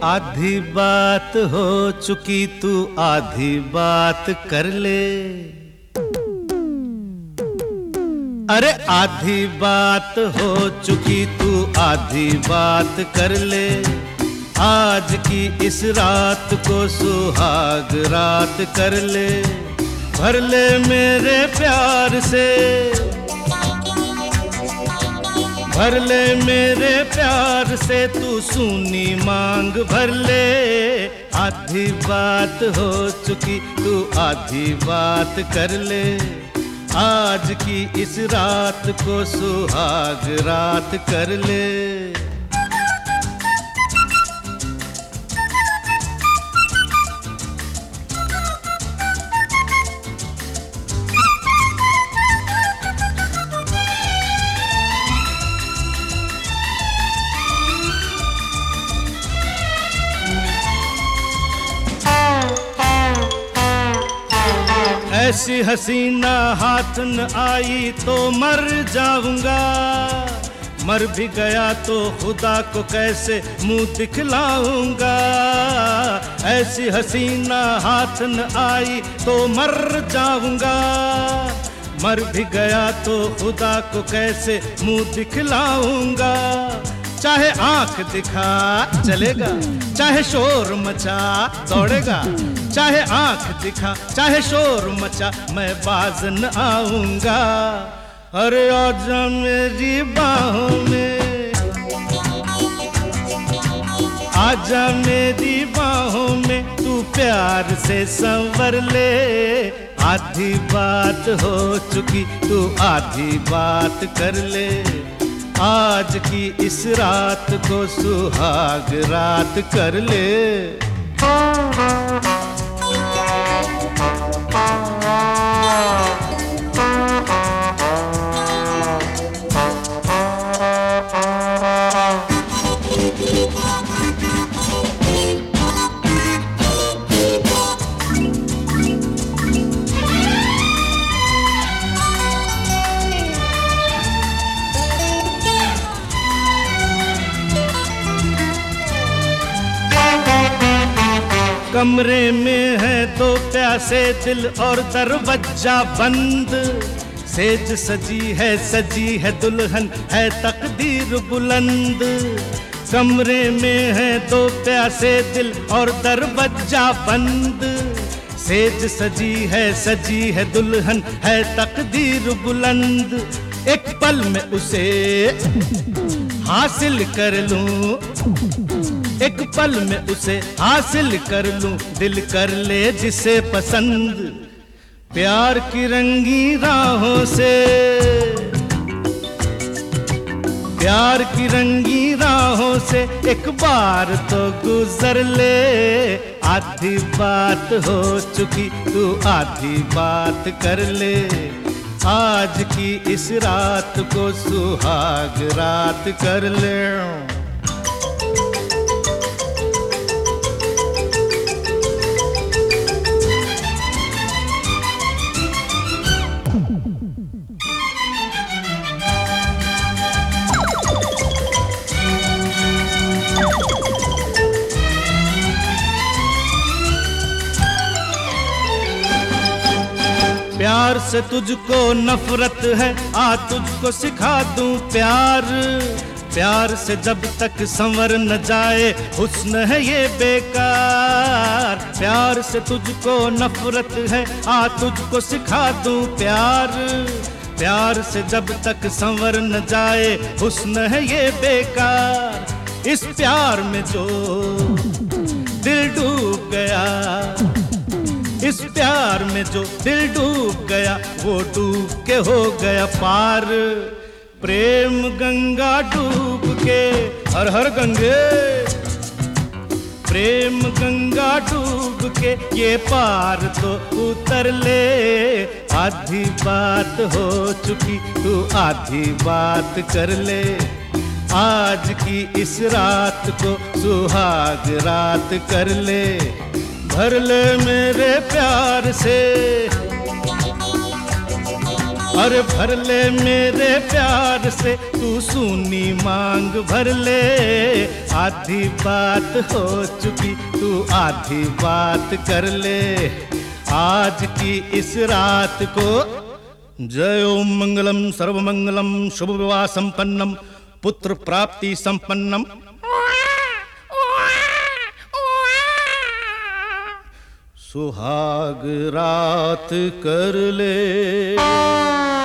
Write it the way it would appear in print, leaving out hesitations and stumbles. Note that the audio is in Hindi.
आधी बात हो चुकी तू आधी बात कर ले। अरे आधी बात हो चुकी तू आधी बात कर ले। आज की इस रात को सुहाग रात कर ले। भर ले मेरे प्यार से, भर ले मेरे प्यार से तू सूनी मांग भर ले। आधी बात हो चुकी तू आधी बात कर ले। आज की इस रात को सुहाग रात कर ले। ऐसी हसीना हाथ न आई तो मर जाऊंगा। मर भी गया तो खुदा को कैसे मुंह दिखलाऊंगा। ऐसी हसीना हाथ न आई तो मर जाऊंगा। मर भी गया तो खुदा को कैसे मुंह दिखलाऊंगा। चाहे आंख दिखा चलेगा, चाहे शोर मचा दौड़ेगा। चाहे आंख दिखा चाहे शोर मचा मैं बाज न आऊंगा। अरे आजा मेरी बाहों में, आजा मेरी बाहों में तू प्यार से संवर ले। आधी बात हो चुकी तू आधी बात कर ले। आज की इस रात को सुहाग रात कर ले। कमरे में है दो प्यासे दिल और दरवाजा बंद। सेज सजी है दुल्हन है तकदीर बुलंद। कमरे में है दो प्यासे दिल और दरवाजा बंद। सेज सजी है दुल्हन है तकदीर बुलंद। एक पल में उसे हासिल कर लूं, एक पल में उसे हासिल कर लूं। दिल कर ले जिसे पसंद। प्यार की रंगी राहों से, प्यार की रंगी राहों से एक बार तो गुजर ले। आधी बात हो चुकी तू आधी बात कर ले। आज की इस रात को सुहाग रात कर ले। प्यार से तुझको नफरत है आ तुझको सिखा दूं प्यार। प्यार से जब तक संवर न जाए हुस्न है ये बेकार। प्यार से तुझको नफरत है आ तुझको सिखा दूं प्यार। प्यार से जब तक संवर न जाए हुस्न है ये बेकार। इस प्यार में जो दिल डूब गया, इस प्यार में जो दिल डूब गया वो डूब के हो गया पार। प्रेम गंगा डूब के हर हर गंगे, प्रेम गंगा डूब के ये पार तो उतर ले। आधी बात हो चुकी तू आधी बात कर ले। आज की इस रात को सुहाग रात कर ले। भर ले मेरे प्यार से, अरे भर ले मेरे प्यार से तू सूनी मांग भर ले, आधी बात हो चुकी तू आधी बात कर ले, आज की इस रात को। जय ओम मंगलम सर्वमंगलम शुभ विवाह संपन्नम पुत्र प्राप्ति संपन्नम। सुहाग रात कर ले।